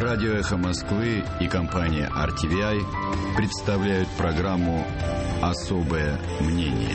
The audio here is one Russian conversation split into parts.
Радио «Эхо Москвы» и компания RTVI представляют программу «Особое мнение».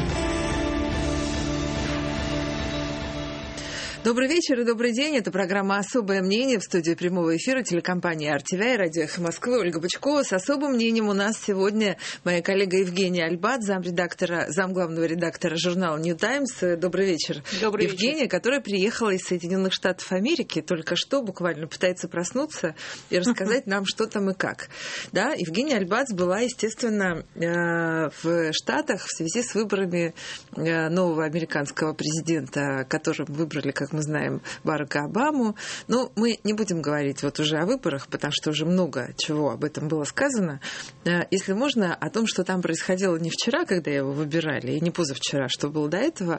Добрый вечер и добрый день. Это программа «Особое мнение» в студии прямого эфира телекомпании RTVI, радио «Эхо Москвы». Ольга Бычкова. С особым мнением у нас сегодня моя коллега Евгения Альбат, замглавного редактора журнала New Times. Добрый вечер. Добрый Евгения, вечер. которая приехала из Соединенных Штатов Америки, только что буквально пытается проснуться и рассказать нам, что там и как. Да, Евгения Альбат была, естественно, в Штатах в связи с выборами нового американского президента, которым выбрали, как мы знаем, Барака Обаму. Но мы не будем говорить вот уже о выборах, потому что уже много чего об этом было сказано. Если можно, о том, что там происходило не вчера, когда его выбирали, и не позавчера, что было до этого,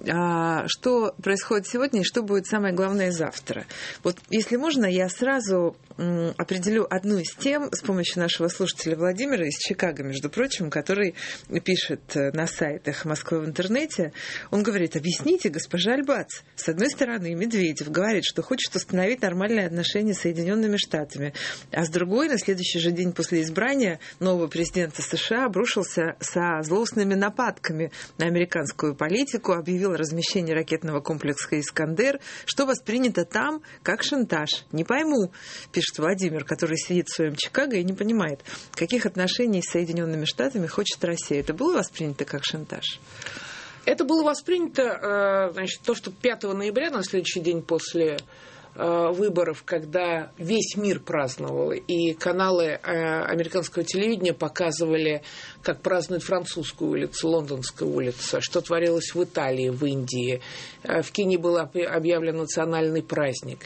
что происходит сегодня и что будет самое главное завтра. Вот, если можно, я сразу определю одну из тем с помощью нашего слушателя Владимира из Чикаго, между прочим, который пишет на сайтах Москвы в интернете. Он говорит: объясните, госпожа Альбац, с одной стороны, Медведев говорит, что хочет установить нормальные отношения с Соединенными Штатами, а с другой, на следующий же день после избрания нового президента США обрушился со злостными нападками на американскую политику, объявил о размещении ракетного комплекса «Искандер», что воспринято там как шантаж. Не пойму, пишет Владимир, который сидит в своем Чикаго и не понимает, каких отношений с Соединенными Штатами хочет Россия. Это было воспринято как шантаж? Это было воспринято, значит, то, что 5 ноября, на следующий день после выборов, когда весь мир праздновал, и каналы американского телевидения показывали, как празднуют Французскую улицу, Лондонская улица, что творилось в Италии, в Индии. В Кении был объявлен национальный праздник.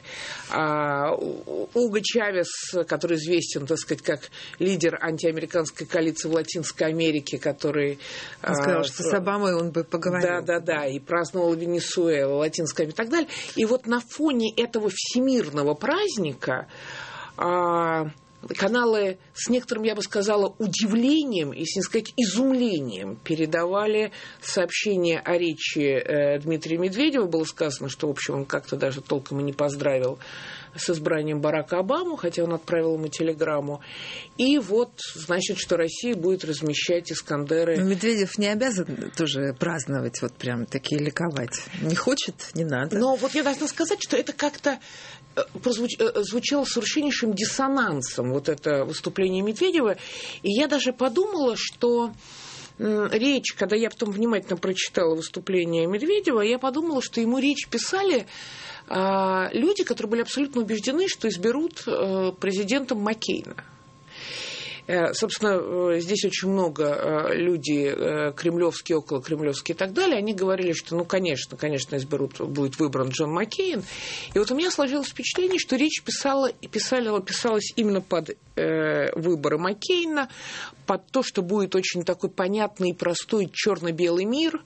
Уго Чавес, который известен, так сказать, как лидер антиамериканской коалиции в Латинской Америке, который... Он сказал, что с Обамой он бы поговорил. Да, и праздновал Венесуэлу, Латинская Америка и так далее. И вот на фоне этого всемирного праздника каналы с некоторым, я бы сказала, удивлением, если не сказать изумлением, передавали сообщение о речи Дмитрия Медведева. Было сказано, что, в общем, он как-то даже толком и не поздравил с избранием Барака Обаму, хотя он отправил ему телеграмму. И вот, значит, что Россия будет размещать «Искандеры». Но Медведев не обязан тоже праздновать, вот прям такие ликовать. Не хочет, не надо. Но вот я должна сказать, что это как-то звучало совершеннейшим диссонансом, вот это выступление Медведева. И я даже подумала, что речь, когда я потом внимательно прочитала выступление Медведева, я подумала, что ему речь писали люди, которые были абсолютно убеждены, что изберут президентом Маккейна. Собственно, здесь очень много людей кремлевские, околокремлевские и так далее. Они говорили, что, ну, конечно, будет выбран Джон Маккейн. И вот у меня сложилось впечатление, что речь писалась именно под выборы Маккейна, под то, что будет очень такой понятный и простой черно-белый мир,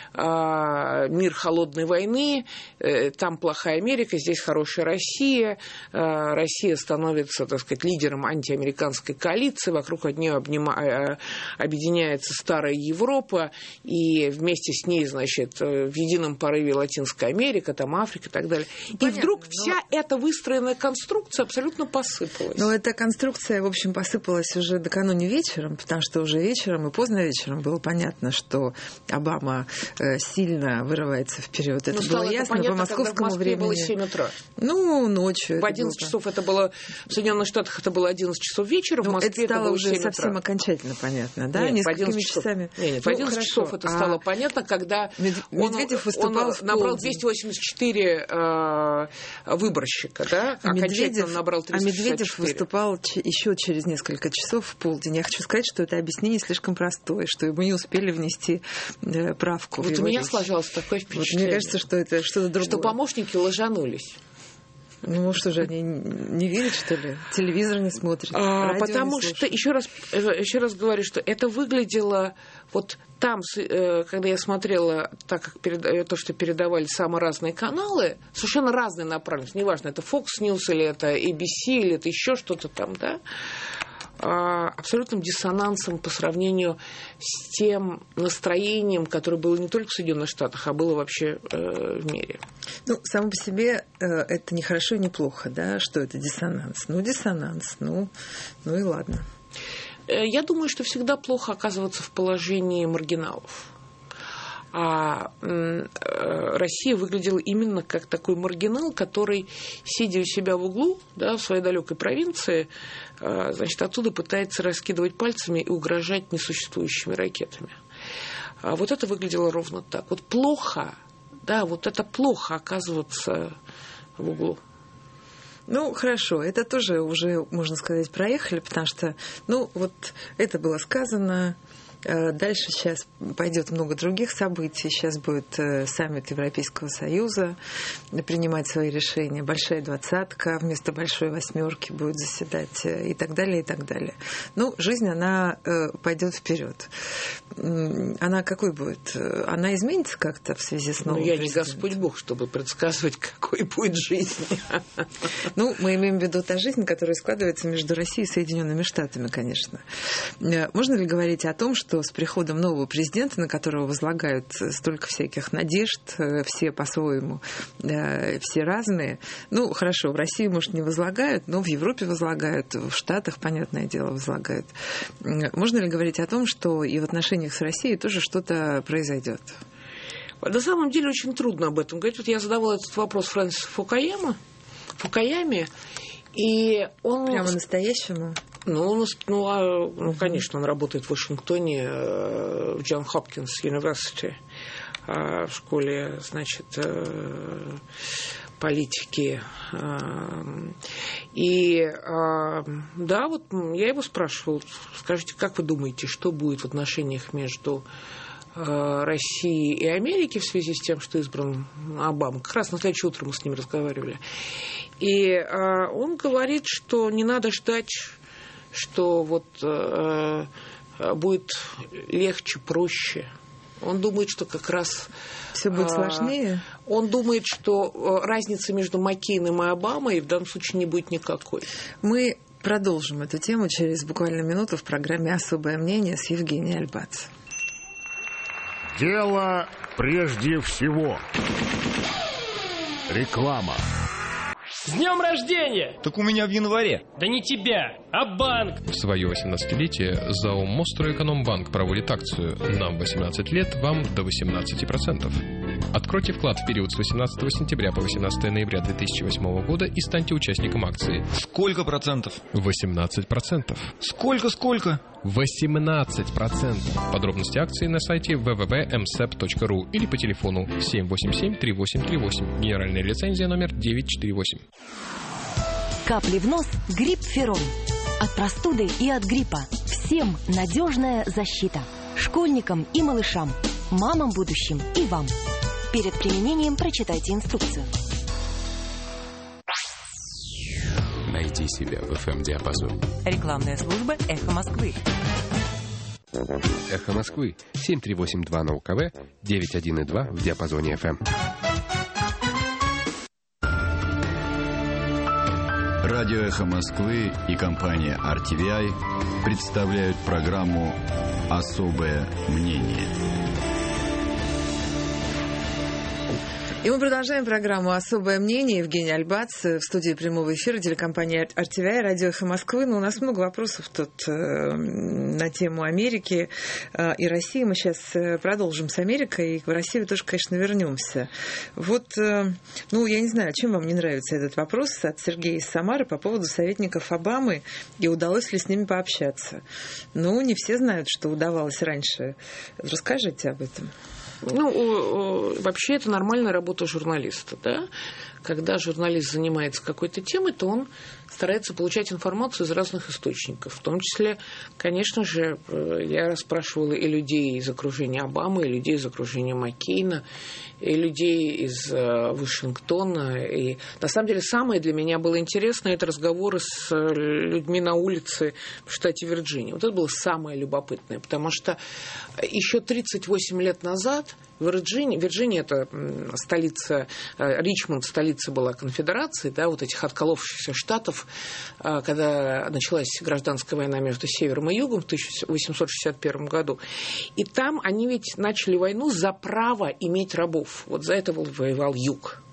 мир холодной войны, там плохая Америка, здесь хорошая Россия, Россия становится, так сказать, лидером антиамериканской коалиции, вокруг нее объединяется старая Европа, и вместе с ней, значит, в едином порыве Латинская Америка, там Африка и так далее. Понятно, и вдруг вся эта выстроенная конструкция абсолютно посыпалась. Но эта конструкция, в общем, посыпалась уже накануне вечером, потому что уже вечером и поздно вечером было понятно, что Обама сильно вырывается вперед. Это было ясно понятно, по московскому когда в Москве времени. было 7 утра. Ну, ночью. В 11 часов это было... В Соединенных Штатах это было 11 часов вечера, в Москве это было 7 утра. Это стало уже совсем окончательно понятно, да? Нет, Несколькими часами. Нет, в 11 часов это стало понятно, когда Медведев выступал он набрал 284 выборщика, да? Окончательно он набрал 364. А Медведев выступал еще через несколько часов в полдень. Я хочу сказать, что это объяснение слишком простое, что ему не успели внести правку. Вот у меня сложилось такое впечатление. Вот мне кажется, что это что-то другое. Что помощники ложанулись. Ну что же, они не видят, что ли? Телевизор не смотрят, радио потому не что, еще раз говорю, что это выглядело вот там, когда я смотрела так, как то, что передавали самые разные каналы, совершенно разные направленности, неважно, это Fox News или это ABC, или это еще что-то там, да, абсолютным диссонансом по сравнению с тем настроением, которое было не только в Соединенных Штатах, а было вообще в мире. Ну, само по себе это не хорошо и не плохо, да, что это диссонанс. Ну, диссонанс, ну и ладно. Я думаю, что всегда плохо оказываться в положении маргиналов. А Россия выглядела именно как такой маргинал, который, сидя у себя в углу, да, в своей далекой провинции, значит, оттуда пытается раскидывать пальцами и угрожать несуществующими ракетами. А вот это выглядело ровно так. Вот плохо, да, вот это плохо оказываться в углу. Ну, хорошо, это тоже уже, можно сказать, проехали, потому что, ну, вот это было сказано. Дальше сейчас пойдет много других событий. Сейчас будет саммит Европейского Союза принимать свои решения. Большая двадцатка вместо большой восьмерки будет заседать и так далее, и так далее. Ну, жизнь, она пойдет вперед. Она какой будет? Она изменится как-то в связи с новым президентом? Я не Господь Бог, чтобы предсказывать, какой будет жизнь. Ну, мы имеем в виду та жизнь, которая складывается между Россией и Соединенными Штатами, конечно. Можно ли говорить о том, что с приходом нового президента, на которого возлагают столько всяких надежд, все по-своему, все разные. Ну, хорошо, в России, может, не возлагают, но в Европе возлагают, в Штатах, понятное дело, возлагают. Можно ли говорить о том, что и в отношениях с Россией тоже что-то произойдет? На самом деле очень трудно об этом говорить. Вот я задавала этот вопрос Фрэнсису Фукуяме, и он... Прямо настоящему? Конечно, он работает в Вашингтоне, в Джон Хопкинс University, в школе, значит, политики. И да, вот я его спрашивала, скажите, как вы думаете, что будет в отношениях между России и Америки в связи с тем, что избран Обама? Как раз на следующее утро мы с ним разговаривали. И он говорит, что не надо ждать, что вот будет легче, проще. Он думает, что как раз... Все будет сложнее? Он думает, что разницы между Маккейном и Обамой в данном случае не будет никакой. Мы продолжим эту тему через буквально минуту в программе «Особое мнение» с Евгенией Альбац. Дело прежде всего. Реклама. С днем рождения! Так у меня в январе. Да не тебя, а банк! В свое 18-летие ЗАО Мостройэкономбанк проводит акцию «Нам 18 лет, вам до 18%». Откройте вклад в период с 18 сентября по 18 ноября 2008 года и станьте участником акции. Сколько процентов? 18%. Сколько? 18%. Подробности акции на сайте www.msep.ru или по телефону 787-3838. Генеральная лицензия номер 948. Капли в нос – грипп-ферон. От простуды и от гриппа. Всем надежная защита. Школьникам и малышам, мамам будущим и вам. Перед применением прочитайте инструкцию. Найди себя в FM-диапазоне. Рекламная служба «Эхо Москвы». «Эхо Москвы» 7382 на УКВ, 91,2 в диапазоне FM. Радио «Эхо Москвы» и компания RTVI представляют программу «Особое мнение». И мы продолжаем программу «Особое мнение». Евгений Альбац в студии прямого эфира телекомпании RTVI, радио «Эхо Москвы». Но у нас много вопросов тут на тему Америки и России. Мы сейчас продолжим с Америкой, и в Россию тоже, конечно, вернемся. Вот, я не знаю, чем вам не нравится этот вопрос от Сергея из Самары по поводу советников Обамы и удалось ли с ними пообщаться. Не все знают, что удавалось раньше. Расскажите об этом. Вообще это нормальная работа журналиста, да? Когда журналист занимается какой-то темой, то он старается получать информацию из разных источников. В том числе, конечно же, я расспрашивала и людей из окружения Обамы, и людей из окружения Маккейна, и людей из Вашингтона. И на самом деле самое для меня было интересно — это разговоры с людьми на улице в штате Вирджиния. Вот это было самое любопытное, потому что еще 38 лет назад Вирджиния — это столица, Ричмонд — столица столица была конфедерации, да, вот этих отколовшихся штатов, когда началась гражданская война между Севером и Югом в 1861 году. И там они ведь начали войну за право иметь рабов. Вот за это воевал Юг.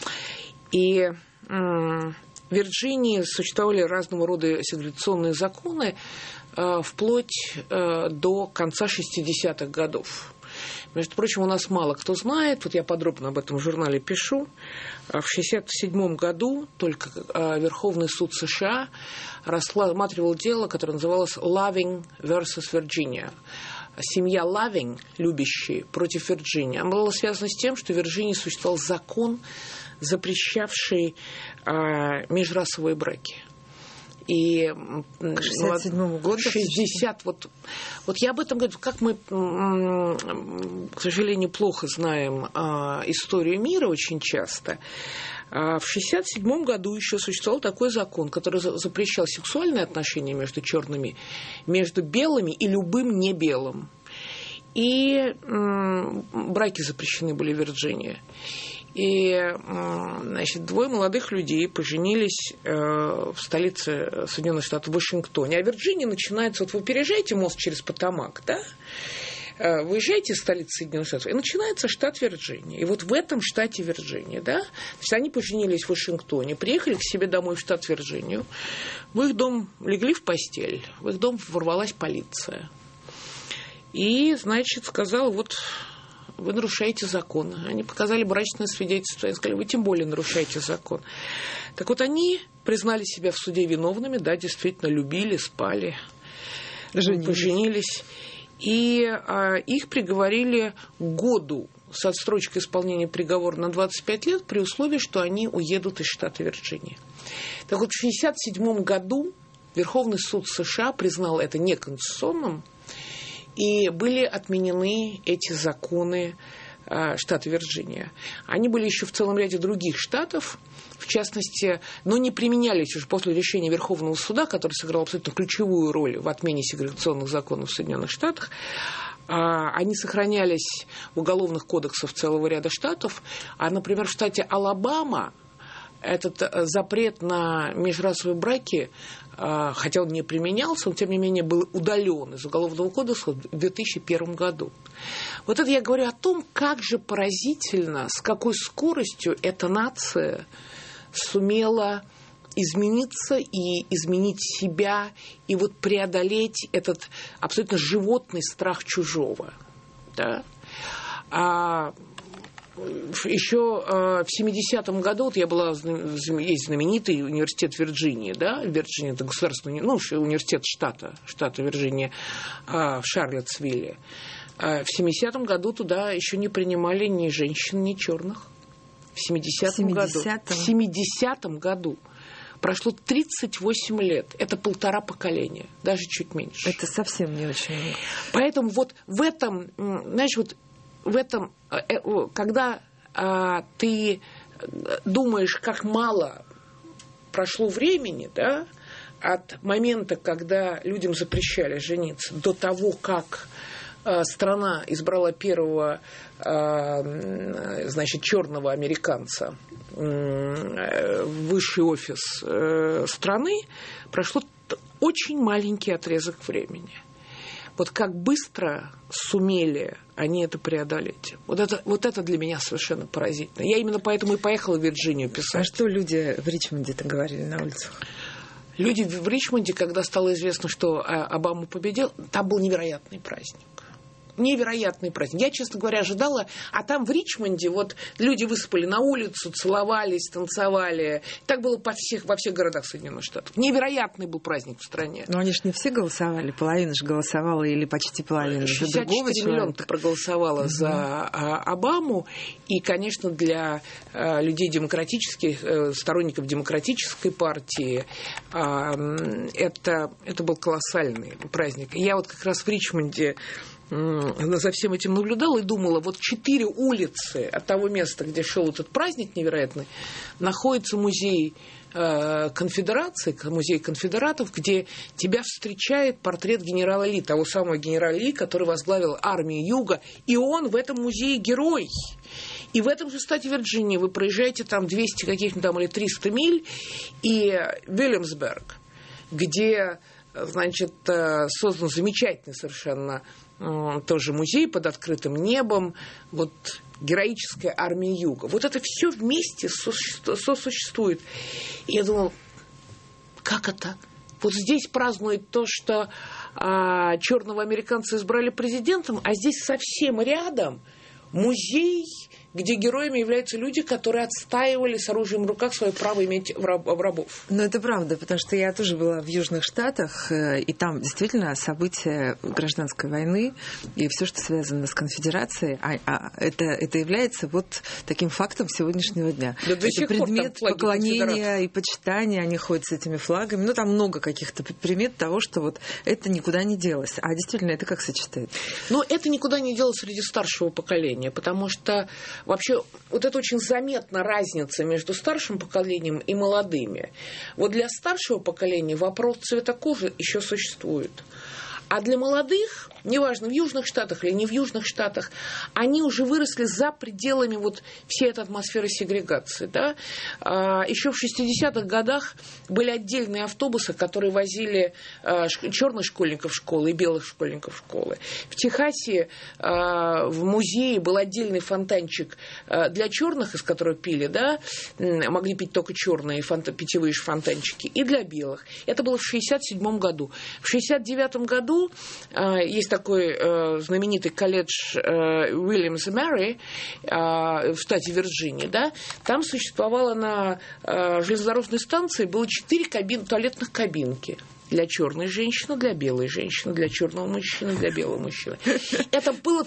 И в Вирджинии существовали разного рода сегрегационные законы вплоть до конца 60-х годов. Между прочим, у нас мало кто знает, вот я подробно об этом в журнале пишу, в 1967 году только Верховный суд США рассматривал дело, которое называлось «Loving versus Virginia». Семья Loving, любящие, против Вирджинии. Она была связана с тем, что в Вирджинии существовал закон, запрещавший межрасовые браки. И к 67 году? 60. Вот я об этом говорю, как мы, к сожалению, плохо знаем историю мира очень часто. В 1967 году еще существовал такой закон, который запрещал сексуальные отношения между черными, между белыми и любым не белым. И браки запрещены были в Вирджинии. И, значит, двое молодых людей поженились в столице Соединенных Штатов, в Вашингтоне. А в Вирджинии начинается, вот вы переезжаете мост через Потомак, да? Выезжаете из столицы Соединенных Штатов, и начинается штат Вирджиния. И вот в этом штате Вирджиния, да, значит, они поженились в Вашингтоне, приехали к себе домой в штат Вирджинию, в их дом легли в постель, в их дом ворвалась полиция. И, значит, сказала, вот вы нарушаете закон. Они показали брачное свидетельство и сказали, вы тем более нарушаете закон. Так вот, они признали себя в суде виновными, да, действительно любили, спали, поженились. И их приговорили к году с отсрочкой исполнения приговора на 25 лет при условии, что они уедут из штата Вирджиния. Так вот, в 1967 году Верховный суд США признал это неконституционным, и были отменены эти законы штата Вирджиния. Они были еще в целом ряде других штатов, в частности, но не применялись уже после решения Верховного суда, который сыграл абсолютно ключевую роль в отмене сегрегационных законов в Соединенных Штатах. Они сохранялись в уголовных кодексах целого ряда штатов. А, например, в штате Алабама этот запрет на межрасовые браки, хотя он не применялся, он, тем не менее, был удален из Уголовного кодекса в 2001 году. Вот это я говорю о том, как же поразительно, с какой скоростью эта нация сумела измениться и изменить себя, и вот преодолеть этот абсолютно животный страх чужого. Да? Еще в 70-м году, вот я была, есть знаменитый университет Вирджинии, да, Вирджиния это государственный, университет штата Вирджиния в Шарлоттсвилле. В 70-м году туда еще не принимали ни женщин, ни черных. В 70-м году. Прошло 38 лет. Это 1,5 поколения, даже чуть меньше. Это совсем не очень много. Поэтому вот в этом, знаешь, вот в этом, когда ты думаешь, как мало прошло времени, да, от момента, когда людям запрещали жениться, до того, как страна избрала первого, значит, черного американца в высший офис страны, прошло очень маленький отрезок времени. Вот как быстро сумели они это преодолеть. Вот это для меня совершенно поразительно. Я именно поэтому и поехала в Вирджинию писать. А что люди в Ричмонде-то говорили на улицах? Люди в Ричмонде, когда стало известно, что Обама победил, там был невероятный праздник. Невероятный праздник. Я, честно говоря, ожидала, а там в Ричмонде вот люди высыпали на улицу, целовались, танцевали. Так было во всех городах Соединенных Штатов. Невероятный был праздник в стране. Но они же не все голосовали, половина же голосовала или почти половина. 64 миллиона проголосовала за Обаму. И, конечно, для людей демократических, сторонников демократической партии, это был колоссальный праздник. Я вот как раз в Ричмонде за всем этим наблюдала и думала, вот 4 улицы от того места, где шел этот праздник невероятный, находится музей конфедерации, музей конфедератов, где тебя встречает портрет генерала Ли, того самого генерала Ли, который возглавил армию Юга, и он в этом музее герой. И в этом же штате Вирджиния вы проезжаете там 200 каких-нибудь там или 300 миль, и Вильямсберг, где, значит, создан замечательный совершенно тоже музей под открытым небом, вот героическая армия Юга. Вот это все вместе сосуществует. И я думала, как это? Вот здесь празднуют то, что черного американца избрали президентом, а здесь совсем рядом музей, где героями являются люди, которые отстаивали с оружием в руках свое право иметь рабов. Ну, это правда, потому что я тоже была в Южных Штатах, и там действительно события гражданской войны и все, что связано с конфедерацией, это является вот таким фактом сегодняшнего дня. Да, это предмет поклонения и почитания, они ходят с этими флагами. Ну, там много каких-то примет того, что вот это никуда не делось. А действительно, это как сочетается? Ну, это никуда не делось среди старшего поколения, потому что вообще, вот это очень заметна разница между старшим поколением и молодыми. Вот для старшего поколения вопрос цвета кожи еще существует. А для молодых, неважно, в Южных Штатах или не в Южных Штатах, они уже выросли за пределами вот всей этой атмосферы сегрегации. Да? Еще в 60-х годах были отдельные автобусы, которые возили черных школьников в школы и белых школьников в школы. В Техасе в музее был отдельный фонтанчик для черных, из которого пили, да? Могли пить только черные питьевые фонтанчики, и для белых. Это было в 67 году. В 69 году есть такой знаменитый колледж Уильямс и Мэри в штате Вирджиния, да, там существовало на железнодорожной станции было 4 туалетных кабинки. Для черной женщины, для белой женщины, для черного мужчины, для белого мужчины. Это было в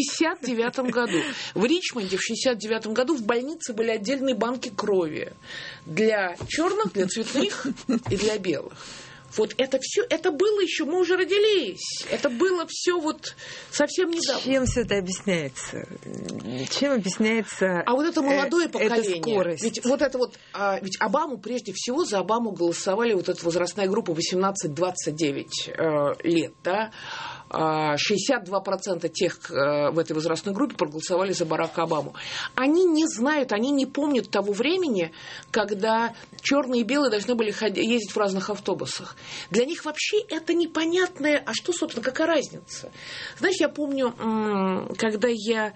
69 году. В Ричмонде в 69 году в больнице были отдельные банки крови. Для черных, для цветных и для белых. Вот это все, это было еще, мы уже родились. Это было все вот совсем недавно. Чем все это объясняется? Чем объясняется А вот это молодое поколение. Скорость? Ведь вот это вот, ведь Обаму, прежде всего, за Обаму голосовали вот эта возрастная группа 18-29 лет, да? 62% тех в этой возрастной группе проголосовали за Барака Обаму. Они не знают, они не помнят того времени, когда черные и белые должны были ездить в разных автобусах. Для них вообще это непонятное, а что, собственно, какая разница? Знаешь, я помню, когда я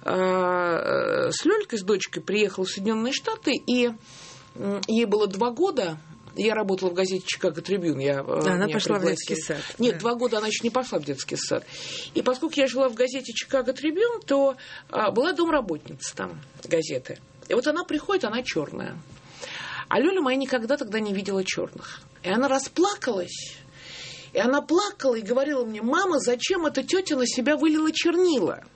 с Лёлькой, с дочкой, приехала в Соединенные Штаты, и ей было 2 года, я работала в газете «Чикаго Трибюн». Она пошла в детский сад. Нет, 2 года она еще не пошла в детский сад. И поскольку я жила в газете «Чикаго Трибюн», то была домработница там газеты. И вот она приходит, она черная. А Лёля моя никогда тогда не видела черных. И она расплакалась. И она плакала и говорила мне: «Мама, зачем эта тетя на себя вылила чернила?»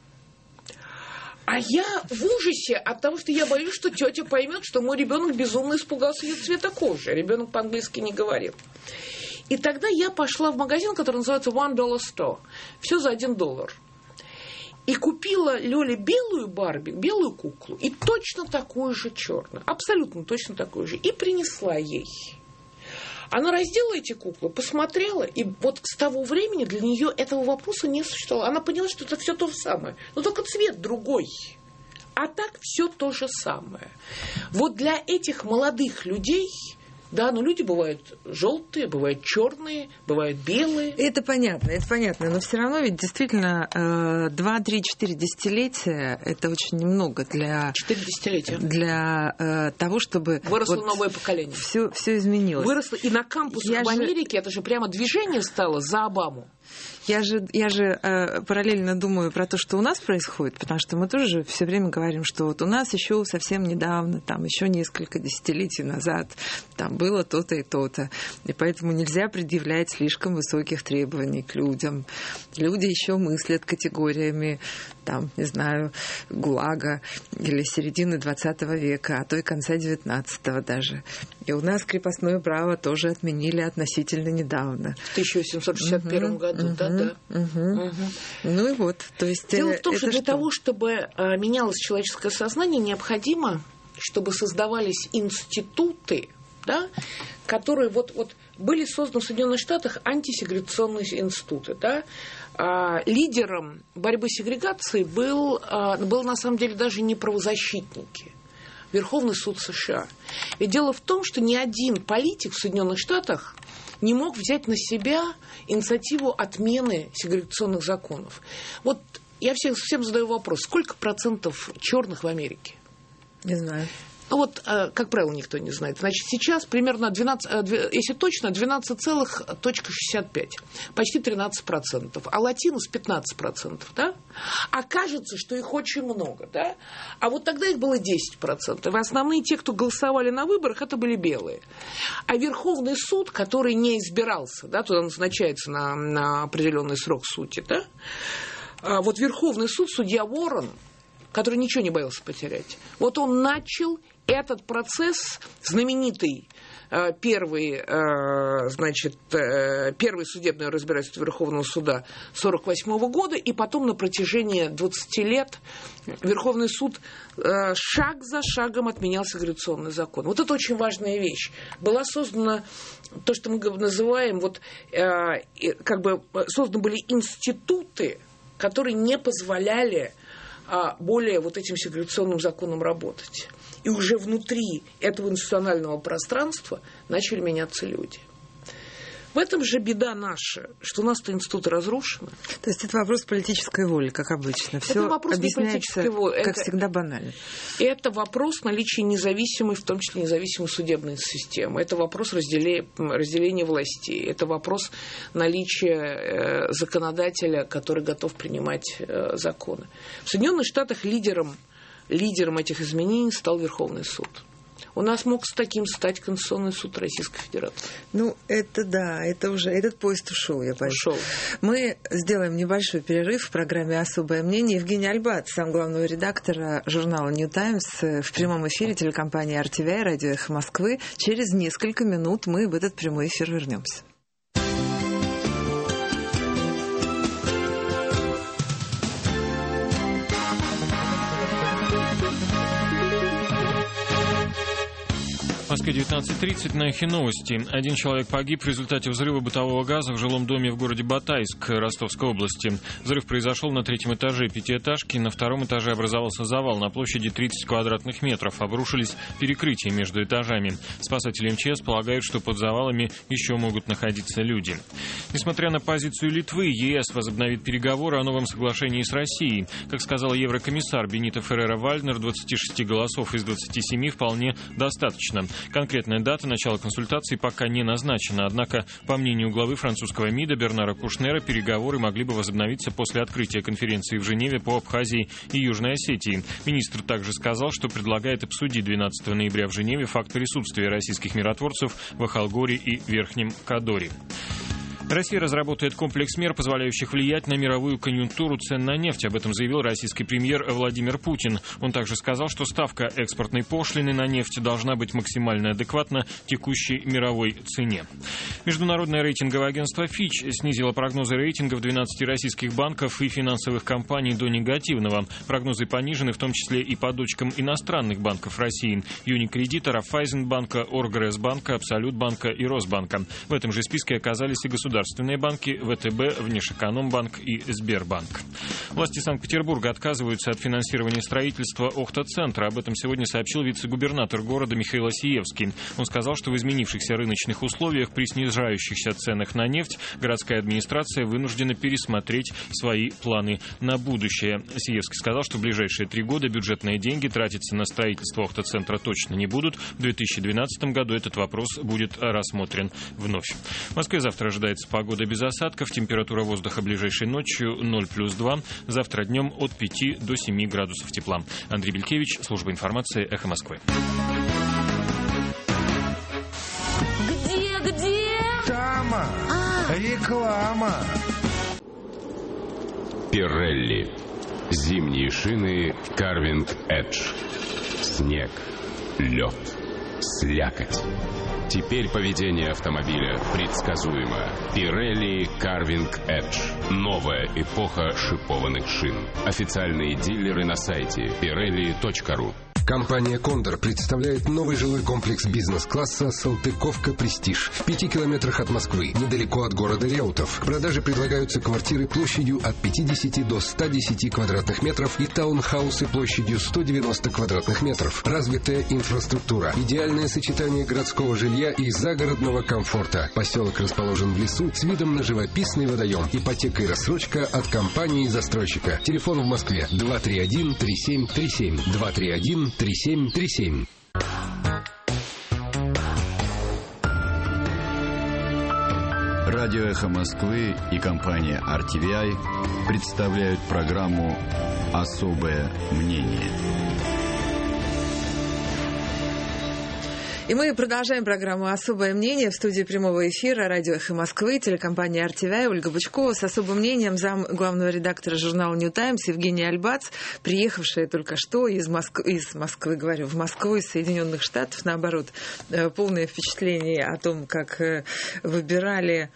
А я в ужасе от того, что я боюсь, что тетя поймет, что мой ребенок безумно испугался ее цвета кожи. Ребенок по-английски не говорил. И тогда я пошла в магазин, который называется $1 Store. Все за $1. И купила Лёле белую Барби, белую куклу, и точно такую же черную, абсолютно точно такую же, и принесла ей. Она раздела эти куклы, посмотрела, и вот с того времени для нее этого вопроса не существовало. Она поняла, что это все то же самое, но только цвет другой. А так все то же самое. Вот для этих молодых людей, да, ну люди бывают желтые, бывают черные, бывают белые. Это понятно, но все равно ведь действительно 2, 3, 4 десятилетия это очень немного для 4 десятилетия для того, чтобы выросло вот новое поколение. Все изменилось. Выросло и на кампусах в Америке это же прямо движение стало за Обаму. Я же параллельно думаю про то, что у нас происходит, потому что мы тоже все время говорим, что вот у нас еще совсем недавно, там еще несколько десятилетий назад, там было то-то и то-то. И поэтому нельзя предъявлять слишком высоких требований к людям. Люди еще мыслят категориями, там, не знаю, ГУЛАГа или середины 20 века, а то и конца 19-го даже. И у нас крепостное право тоже отменили относительно недавно. В 1861 году, да. Ну и вот, то есть... Дело в том, что для того, чтобы менялось человеческое сознание, необходимо, чтобы создавались институты, да, которые вот были созданы в Соединенных Штатах антисегрегационные институты. Да. Лидером борьбы с сегрегацией был на самом деле даже не правозащитники, Верховный суд США. Ведь дело в том, что ни один политик в Соединенных Штатах не мог взять на себя инициативу отмены сегрегационных законов. Вот я всем задаю вопрос, сколько процентов черных в Америке? Не знаю. Вот, как правило, никто не знает. Значит, сейчас примерно 12, если точно, 12,65, почти 13%, а латинос 15%, да? А кажется, что их очень много, да? А вот тогда их было 10%. И основные те, кто голосовали на выборах, это были белые. А Верховный суд, который не избирался, да, туда назначается на определенный срок сути, да? Вот Верховный суд, судья Уоррен, который ничего не боялся потерять, вот он начал этот процесс, знаменитый первый судебное разбирательство Верховного суда 1948 года, и потом на протяжении 20 лет Верховный суд шаг за шагом отменял сегрегационный закон. Вот это очень важная вещь. Была создана то, что мы называем, созданы были институты, которые не позволяли более этим сегрегационным законам работать. И уже внутри этого институционального пространства начали меняться люди. В этом же беда наша, что у нас-то институты разрушены. То есть это вопрос политической воли, как обычно. Все объясняется, как всегда, банально. Это вопрос наличия независимой, в том числе независимой судебной системы. Это вопрос разделения властей. Это вопрос наличия законодателя, который готов принимать законы. В Соединенных Штатах лидером этих изменений стал Верховный суд. У нас мог с таким стать Конституционный суд Российской Федерации. Этот поезд ушел, я боюсь. Мы сделаем небольшой перерыв в программе «Особое мнение». Евгений Альбац, замглавного редактора журнала New Times, в прямом эфире телекомпании RTVI, радио «Эхо Москвы». Через несколько минут мы в этот прямой эфир вернемся. В Москве 19:30, на Эхе новости. Один человек погиб в результате взрыва бытового газа в жилом доме в городе Батайск Ростовской области. Взрыв произошел на 3-м этаже пятиэтажки. На 2-м этаже образовался завал на площади 30 квадратных метров. Обрушились перекрытия между этажами. Спасатели МЧС полагают, что под завалами еще могут находиться люди. Несмотря на позицию Литвы, ЕС возобновит переговоры о новом соглашении с Россией. Как сказал еврокомиссар Бенито Феррера-Вальднер, 26 голосов из 27 вполне достаточно. Конкретная дата начала консультаций пока не назначена, однако, по мнению главы французского МИДа Бернара Кушнера, переговоры могли бы возобновиться после открытия конференции в Женеве по Абхазии и Южной Осетии. Министр также сказал, что предлагает обсудить 12 ноября в Женеве факт присутствия российских миротворцев в Ахалгоре и Верхнем Кадоре. Россия разработает комплекс мер, позволяющих влиять на мировую конъюнктуру цен на нефть. Об этом заявил российский премьер Владимир Путин. Он также сказал, что ставка экспортной пошлины на нефть должна быть максимально адекватна текущей мировой цене. Международное рейтинговое агентство Fitch снизило прогнозы рейтингов 12 российских банков и финансовых компаний до негативного. Прогнозы понижены, в том числе и по дочкам иностранных банков России: Юникредита, Райффайзенбанка, Оргресбанка, Абсолютбанка и Росбанка. В этом же списке оказались и государственные банки ВТБ, Внешэкономбанк и Сбербанк. Власти Санкт-Петербурга отказываются от финансирования строительства Охта-центра. Об этом сегодня сообщил вице-губернатор города Михаил Осиевский. Он сказал, что в изменившихся рыночных условиях при снижающихся ценах на нефть городская администрация вынуждена пересмотреть свои планы на будущее. Осиевский сказал, что в ближайшие 3 года бюджетные деньги тратиться на строительство Охта-центра точно не будут. В 2012 году этот вопрос будет рассмотрен вновь. В Москве завтра ожидается погода без осадков. Температура воздуха ближайшей ночью 0+2. Завтра днем от 5 до 7 градусов тепла. Андрей Белькевич, служба информации, Эхо Москвы. Где? Тама. Реклама. Пирелли. Зимние шины Carving Edge. Снег. Лед. Слякоть. Теперь поведение автомобиля предсказуемо. Pirelli Carving Edge. Новая эпоха шипованных шин. Официальные дилеры на сайте pirelli.ru. Компания «Кондор» представляет новый жилой комплекс бизнес-класса «Салтыковка Престиж» в 5 километрах от Москвы, недалеко от города Реутов. К продаже предлагаются квартиры площадью от 50 до 110 квадратных метров и таунхаусы площадью 190 квадратных метров. Развитая инфраструктура, идеальное сочетание городского жилья и загородного комфорта. Поселок расположен в лесу с видом на живописный водоем. Ипотека и рассрочка от компании-застройщика. Телефон в Москве 231-3737. 231-3737. Радио «Эхо Москвы» и компания RTVI представляют программу «Особое мнение». И мы продолжаем программу «Особое мнение» в студии прямого эфира радио «Эхо Москвы», телекомпания RTVI, Ольга Бычкова с особым мнением, зам главного редактора журнала «Нью Таймс» Евгения Альбац, приехавшая только что из Москвы, в Москву, из Соединенных Штатов, наоборот, полное впечатление о том, как выбирали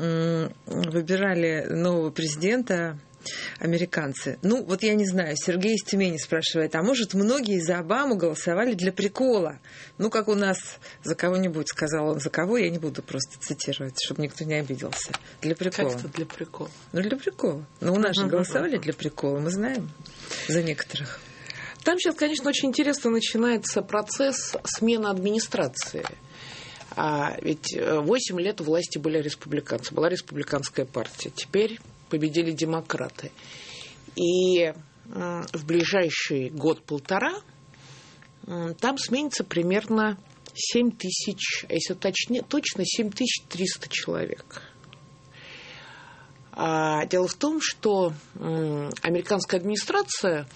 нового президента американцы. Ну, вот я не знаю, Сергей из Тюмени спрашивает, а может, многие за Обаму голосовали для прикола? Ну, как у нас за кого-нибудь, сказал он, за кого, я не буду просто цитировать, чтобы никто не обиделся. Для прикола. Как-то для прикола. Ну, для прикола. Ну, у нас же голосовали для прикола, мы знаем, за некоторых. Там сейчас, конечно, очень интересно начинается процесс смены администрации. Ведь 8 лет у власти были республиканцы, была республиканская партия. Теперь победили демократы. И в ближайший год-полтора там сменится примерно 7 тысяч, если точно 7300 человек. Дело в том, что американская администрация,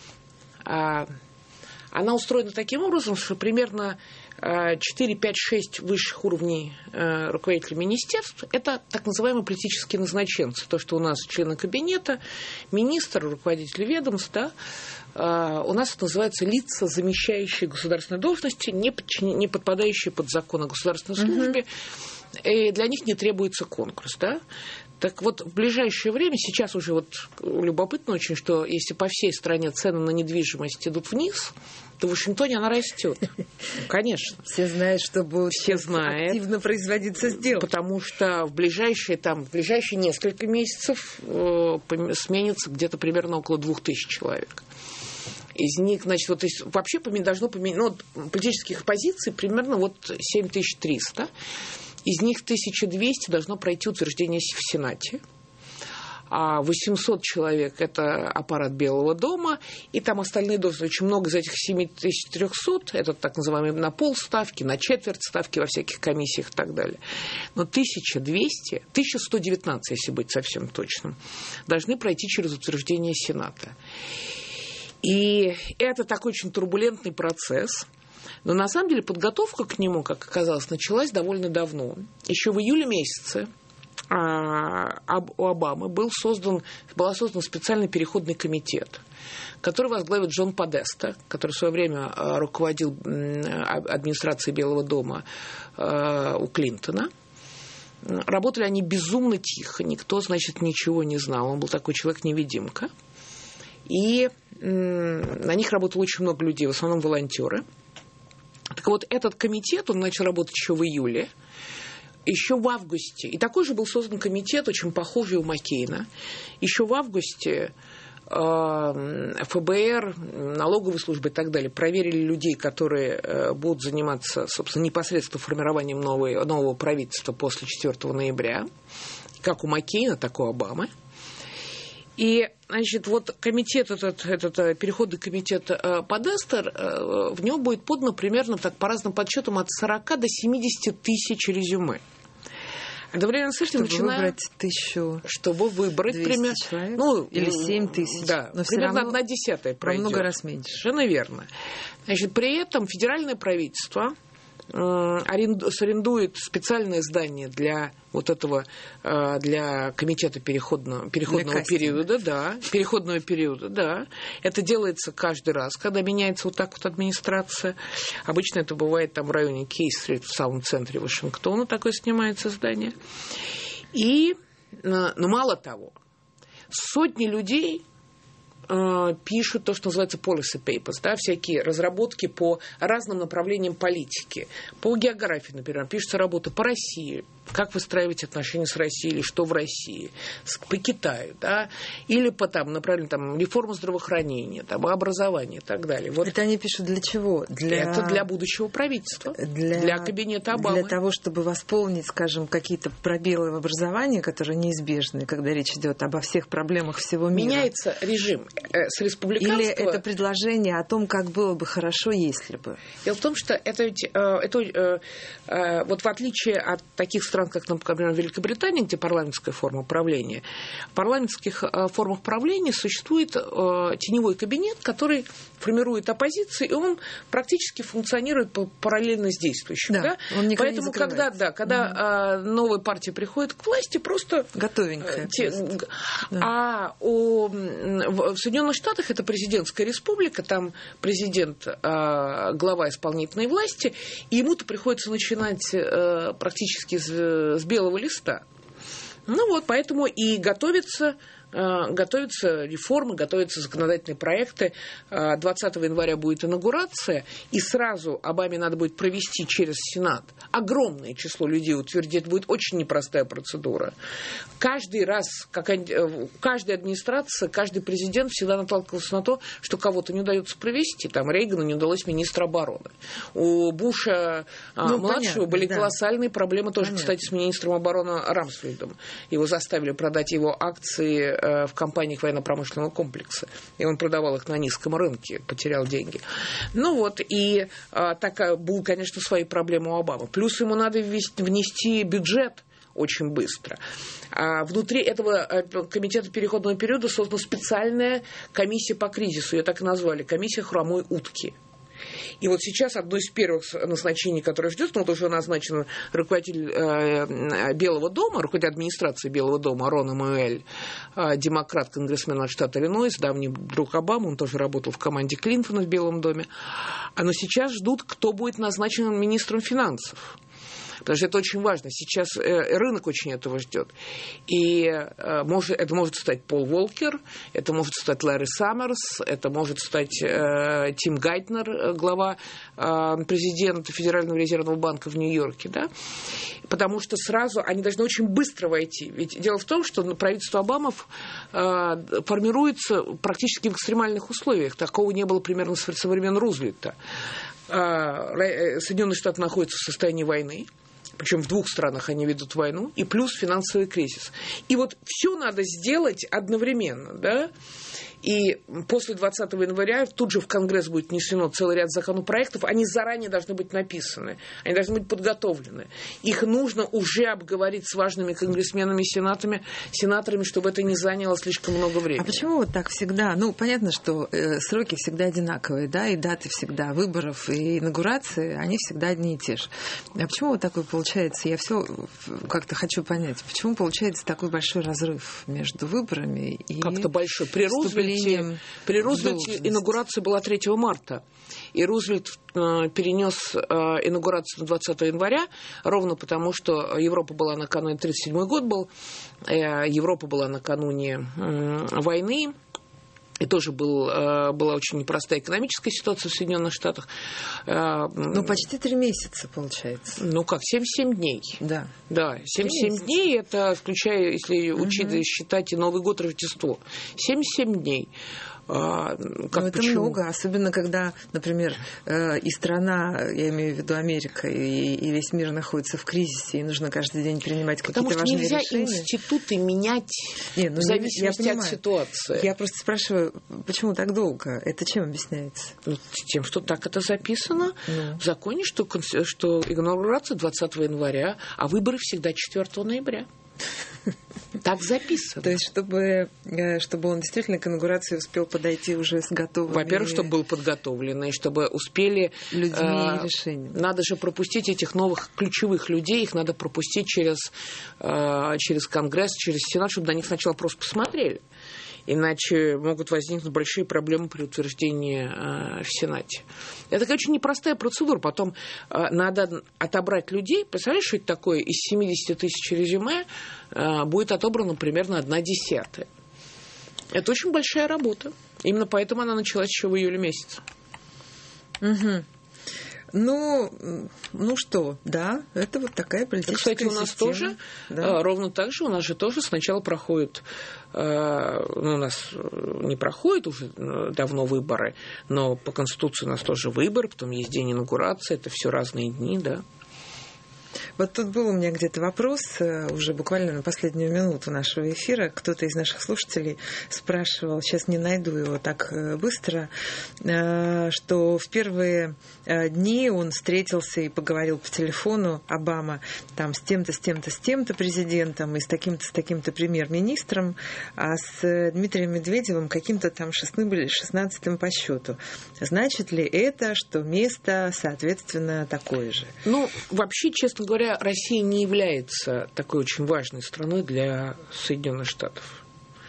она устроена таким образом, что примерно 4, 5, 6 высших уровней руководителей министерств – это так называемые политические назначенцы. То, что у нас члены кабинета, министр, руководитель ведомств, да, у нас это называется лица, замещающие государственные должности, не подпадающие под закон о государственной службе. И для них не требуется конкурс. Да? Так вот, в ближайшее время, сейчас уже вот любопытно очень, что если по всей стране цены на недвижимость идут вниз, то в Вашингтоне она растет. Конечно. Все знают, что будут активно производиться сделки. Потому что в ближайшие несколько месяцев сменится где-то примерно около 2000 человек. Из них, значит, вот, вообще должно поменять, политических позиций примерно вот 7300. Из них 1200 должно пройти утверждение в Сенате. А 800 человек – это аппарат Белого дома, и там остальные должности. Очень много из этих 7300 – это так называемые на полставки, на четверть ставки во всяких комиссиях и так далее. Но 1119, если быть совсем точным, должны пройти через утверждение Сената. И это такой очень турбулентный процесс. Но на самом деле подготовка к нему, как оказалось, началась довольно давно. Еще в июле месяце у Обамы была создана специальный переходный комитет, который возглавит Джон Подеста, который в свое время руководил администрацией Белого дома у Клинтона. Работали они безумно тихо, никто, значит, ничего не знал. Он был такой человек-невидимка. И на них работало очень много людей, в основном волонтеры. Так вот, этот комитет, он начал работать еще в июле, еще в августе. И такой же был создан комитет, очень похожий у Маккейна. Еще в августе ФБР, налоговая служба и так далее проверили людей, которые будут заниматься, собственно, непосредственно формированием нового правительства после 4 ноября. Как у Маккейна, так и у Обамы. И, значит, вот комитет, этот переходный комитет Подестер, в него будет подано примерно, так по разным подсчетам, от 40 до 70 тысяч резюме. Одновременно с этим выбрать 1200 чтобы выбрать примерно человек, или 7 тысяч. Да, но примерно 1/10 пройдет. Много раз меньше. Совершенно верно. Значит, при этом федеральное правительство арендует специальное здание для вот этого, для комитета переходного периода, да, переходного периода, да. Это делается каждый раз, когда меняется вот так вот администрация. Обычно это бывает там в районе Кей-стрит, в самом центре Вашингтона, такое снимается здание. И, но мало того, сотни людей пишут то, что называется policy papers, да, всякие разработки по разным направлениям политики. По географии, например, пишутся работы по России, как выстраивать отношения с Россией, или что в России, по Китаю, да, или по направлению реформы здравоохранения, образования и так далее. Вот. Это они пишут для чего? Это для будущего правительства, для кабинета Обамы. Для того, чтобы восполнить, скажем, какие-то пробелы в образовании, которые неизбежны, когда речь идет обо всех проблемах всего мира. Меняется режим с республиканского... Или это предложение о том, как было бы хорошо, если бы? Дело в том, что вот в отличие от таких стран, как, например, Великобритания, где парламентская форма правления, в парламентских формах правления существует теневой кабинет, который формирует оппозицию, и он практически функционирует параллельно с действующим. Да, он никогда не закрывается. Поэтому, когда новая партия приходит к власти, просто... Готовенькая. В Соединенных Штатах это президентская республика, там президент глава исполнительной власти, и ему-то приходится начинать практически с белого листа. Поэтому и готовятся реформы, готовятся законодательные проекты. 20 января будет инаугурация, и сразу Обаме надо будет провести через Сенат огромное число людей утвердить. Будет очень непростая процедура. Каждый раз, каждая администрация, каждый президент всегда наталкивался на то, что кого-то не удается провести. Рейгану не удалось министра обороны. У Буша младшего были колоссальные проблемы тоже, кстати, с министром обороны Рамсфельдом. Его заставили продать его акции в компаниях военно-промышленного комплекса. И он продавал их на низком рынке, потерял деньги. И были, конечно, свои проблемы у Обамы. Плюс ему надо внести бюджет очень быстро. Внутри этого комитета переходного периода создана специальная комиссия по кризису. Ее так и назвали. Комиссия хромой утки. И вот сейчас одно из первых назначений, которое ждет, уже назначен руководитель Белого дома, руководитель администрации Белого дома Рон Эммануэль, демократ, конгрессмен от штата Иллинойс, давний друг Обамы, он тоже работал в команде Клинтона в Белом доме. Но сейчас ждут, кто будет назначен министром финансов. Потому что это очень важно. Сейчас рынок очень этого ждет. И это может стать Пол Волкер, это может стать Ларри Саммерс, это может стать Тим Гайтнер, глава президента Федерального резервного банка в Нью-Йорке. Да? Потому что сразу они должны очень быстро войти. Ведь дело в том, что правительство Обамы формируется практически в экстремальных условиях. Такого не было примерно со времен Рузвельта. Соединенные Штаты находятся в состоянии войны. Причем в двух странах они ведут войну, и плюс финансовый кризис. И вот все надо сделать одновременно, да? И после 20 января тут же в Конгресс будет внесено целый ряд законопроектов. Они заранее должны быть написаны, они должны быть подготовлены. Их нужно уже обговорить с важными конгрессменами и сенаторами, чтобы это не заняло слишком много времени. А почему вот так всегда? Понятно, что сроки всегда одинаковые, да, и даты всегда выборов и инаугурации, они всегда одни и те же. А почему вот такой получается? Я все как-то хочу понять. Почему получается такой большой разрыв между выборами и... Как-то большой. При Рузвельте инаугурация была 3 марта. И Рузвельт перенес инаугурацию на 20 января, ровно потому, что Европа была накануне, 1937 год был, Европа была накануне войны. И тоже была очень непростая экономическая ситуация в Соединенных Штатах. Почти 3 месяца, получается. 7 дней. Да. Да, 7 дней, это включая, если считать и Новый год, Рождество. 7 дней. Это много, особенно когда, например, и страна, я имею в виду Америка, и весь мир находится в кризисе, и нужно каждый день принимать какие-то важные решения. Потому что нельзя институты менять в зависимости от ситуации. Я просто спрашиваю, почему так долго? Это чем объясняется? Тем, что так это записано в законе, что инаугурация 20 января, а выборы всегда 4 ноября. Так записано. То есть, чтобы он действительно к инаугурации успел подойти уже с готовыми... Во-первых, чтобы был подготовлен, и чтобы успели... Людьми и решениями. Надо же пропустить этих новых ключевых людей, их надо пропустить через Конгресс, через Сенат, чтобы на них сначала просто посмотрели. Иначе могут возникнуть большие проблемы при утверждении в Сенате. Это такая очень непростая процедура. Потом надо отобрать людей. Представляешь, что это такое? Из 70 тысяч резюме будет отобрано примерно 1/10. Это очень большая работа. Именно поэтому она началась еще в июле месяце. Угу. Ну что, да, это вот такая политическая система. Кстати, у нас тоже, ровно так же, у нас же тоже сначала проходит, у нас не проходят уже давно выборы, но по Конституции у нас тоже выборы, потом есть день инаугурации, это все разные дни, да. Вот тут был у меня где-то вопрос, уже буквально на последнюю минуту нашего эфира. Кто-то из наших слушателей спрашивал, сейчас не найду его так быстро, что в первые дни он встретился и поговорил по телефону, Обама, там с тем-то, с тем-то, с тем-то президентом и с таким-то премьер-министром, а с Дмитрием Медведевым каким-то там 16-м по счету. Значит ли это, что место, соответственно, такое же? Ну, вообще, честно говоря, Россия не является такой очень важной страной для Соединенных Штатов.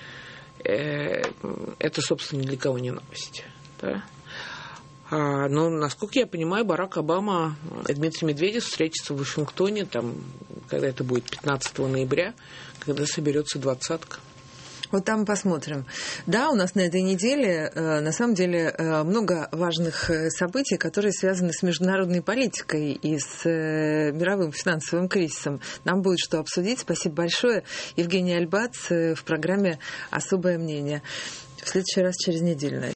Это, собственно, ни для кого не новость. Да? Но, насколько я понимаю, Барак Обама и Дмитрий Медведев встретятся в Вашингтоне, там, когда это будет 15 ноября, когда соберется двадцатка. Вот там посмотрим. Да, у нас на этой неделе, на самом деле, много важных событий, которые связаны с международной политикой и с мировым финансовым кризисом. Нам будет что обсудить. Спасибо большое. Евгений Альбац в программе «Особое мнение». В следующий раз через неделю.